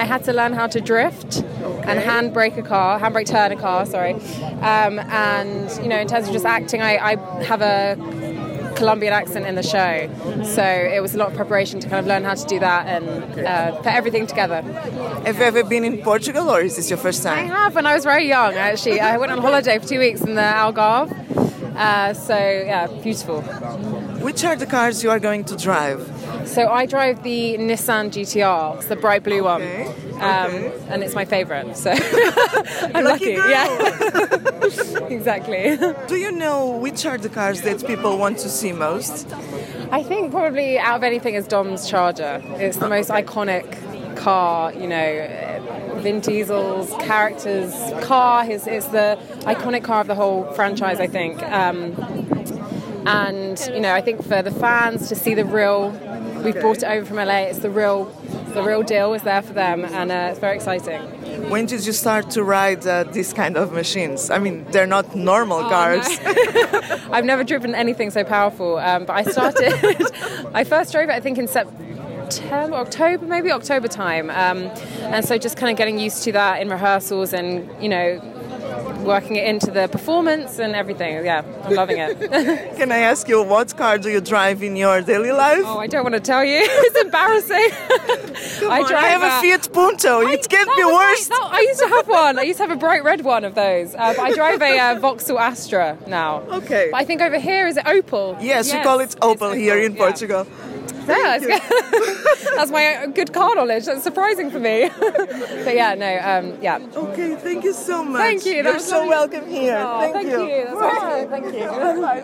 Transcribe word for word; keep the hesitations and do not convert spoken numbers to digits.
had to learn how to drift okay. and handbrake a car, handbrake turn a car, sorry. Um, and, you know, in terms of just acting, I, I have a Colombian accent in the show. So it was a lot of preparation to kind of learn how to do that and uh, put everything together. Have you ever been in Portugal, or is this your first time? I have, when I was very young, actually. I went on holiday for two weeks in the Algarve. Uh, so, yeah, beautiful. Which are the cars you are going to drive? So I drive the Nissan G T R. It's the bright blue okay. one. Um, okay. And it's my favourite, so I'm lucky. lucky. Yeah, exactly. Do you know which are the cars that people want to see most? I think probably out of anything is Dom's Charger. It's the most iconic car, you know, Vin Diesel's character's car. His, it's the iconic car of the whole franchise, I think. Um, and, you know, I think for the fans to see the real, we've brought it over from L A, it's the real, the real deal is there for them, and uh, it's very exciting. When did you start to ride uh, these kind of machines? I mean, they're not normal oh, cars. No. I've never driven anything so powerful, um, but I started, I first drove it, I think, in September, October, maybe October time. Um, and so just kind of getting used to that in rehearsals and, you know, working it into the performance and everything. Yeah, I'm loving it. Can I ask you, what car do you drive in your daily life? Oh, I don't want to tell you. It's embarrassing. Come I, on, drive I have a, a Fiat Punto. I, it can't be worse. Right. I used to have one. I used to have a bright red one of those. Uh, but I drive a uh, Vauxhall Astra now. Okay. But I think over here, is it Opel? Yes, yes. we call it Opel it's here Opel, in yeah. Portugal. Yeah, that's, that's my good car knowledge. That's surprising for me. But yeah, no, um, yeah. Okay, thank you so much. Thank you. You're so lovely. welcome here. Oh, thank, thank you. you. That's awesome. Thank you.